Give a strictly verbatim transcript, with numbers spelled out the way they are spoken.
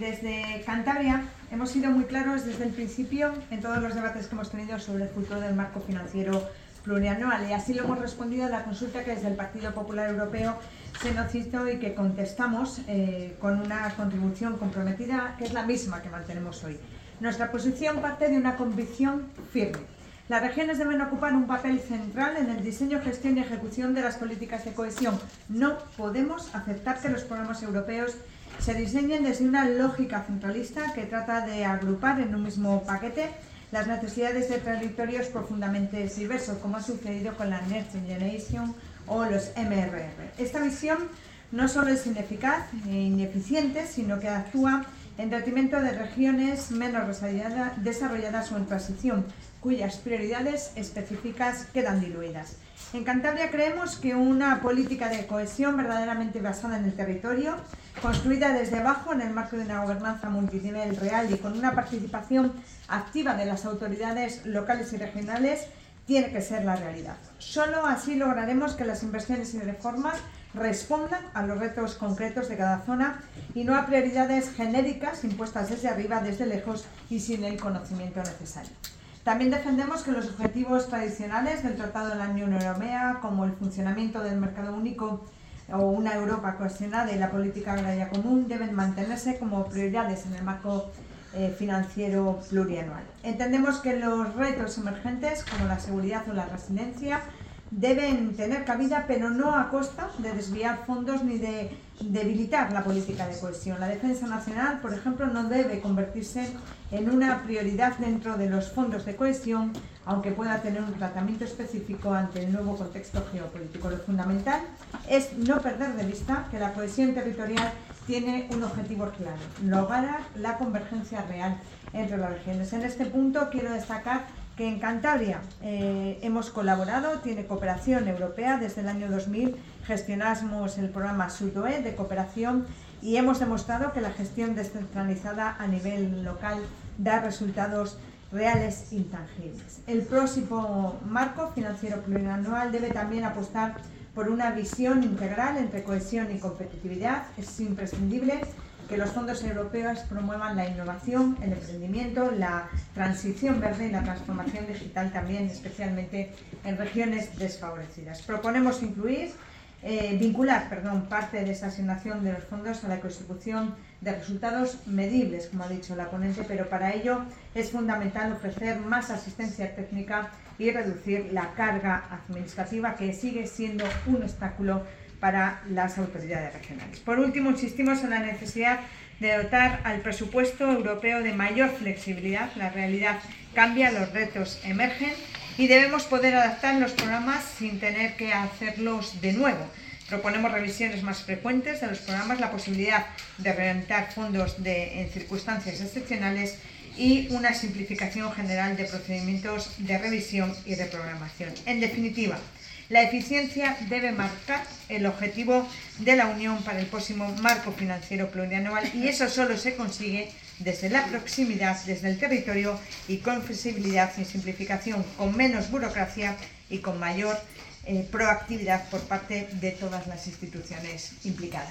Desde Cantabria hemos sido muy claros desde el principio en todos los debates que hemos tenido sobre el futuro del marco financiero plurianual, y así lo hemos respondido a la consulta que desde el Partido Popular Europeo se nos hizo y que contestamos eh, con una contribución comprometida que es la misma que mantenemos hoy. Nuestra posición parte de una convicción firme. Las regiones deben ocupar un papel central en el diseño, gestión y ejecución de las políticas de cohesión. No podemos aceptar que los programas europeos se diseñen desde una lógica centralista que trata de agrupar en un mismo paquete las necesidades de territorios profundamente diversos, como ha sucedido con la Next Generation o los M R R. Esta visión no solo es ineficaz e ineficiente, sino que actúa en detrimento de regiones menos desarrolladas o en transición, cuyas prioridades específicas quedan diluidas. En Cantabria creemos que una política de cohesión verdaderamente basada en el territorio, construida desde abajo en el marco de una gobernanza multinivel real y con una participación activa de las autoridades locales y regionales, tiene que ser la realidad. Solo así lograremos que las inversiones y reformas respondan a los retos concretos de cada zona y no a prioridades genéricas impuestas desde arriba, desde lejos y sin el conocimiento necesario. También defendemos que los objetivos tradicionales del Tratado de la Unión Europea, como el funcionamiento del mercado único o una Europa cohesionada y la política agraria común, deben mantenerse como prioridades en el marco eh, financiero plurianual. Entendemos que los retos emergentes, como la seguridad o la resiliencia, deben tener cabida, pero no a costa de desviar fondos ni de debilitar la política de cohesión. La defensa nacional, por ejemplo, no debe convertirse en una prioridad dentro de los fondos de cohesión, aunque pueda tener un tratamiento específico ante el nuevo contexto geopolítico. Lo fundamental es no perder de vista que la cohesión territorial tiene un objetivo claro: lograr la convergencia real entre las regiones. En este punto quiero destacar que en Cantabria eh, hemos colaborado, tiene cooperación europea desde el año dos mil, gestionamos el programa SUDOE de cooperación y hemos demostrado que la gestión descentralizada a nivel local da resultados reales intangibles. El próximo marco financiero plurianual debe también apostar por una visión integral entre cohesión y competitividad. Es imprescindible que los fondos europeos promuevan la innovación, el emprendimiento, la transición verde y la transformación digital también, especialmente en regiones desfavorecidas. Proponemos incluir, eh, vincular perdón, parte de esa asignación de los fondos a la consecución de resultados medibles, como ha dicho la ponente, pero para ello es fundamental ofrecer más asistencia técnica y reducir la carga administrativa, que sigue siendo un obstáculo para las autoridades regionales. Por último, insistimos en la necesidad de dotar al presupuesto europeo de mayor flexibilidad. La realidad cambia, los retos emergen y debemos poder adaptar los programas sin tener que hacerlos de nuevo. Proponemos revisiones más frecuentes de los programas, la posibilidad de reorientar fondos de, en circunstancias excepcionales y una simplificación general de procedimientos de revisión y de programación. En definitiva, la eficiencia debe marcar el objetivo de la Unión para el próximo marco financiero plurianual, y eso solo se consigue desde la proximidad, desde el territorio y con flexibilidad y simplificación, con menos burocracia y con mayor eh, proactividad por parte de todas las instituciones implicadas.